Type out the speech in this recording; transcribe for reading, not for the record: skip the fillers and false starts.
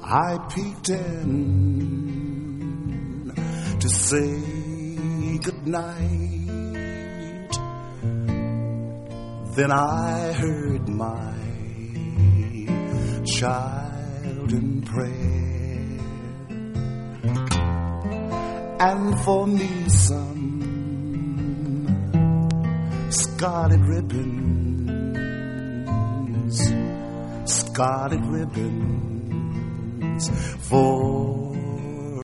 I peeked in to say goodnight. Then I heard my child in prayer, and for me some scarlet ribbons for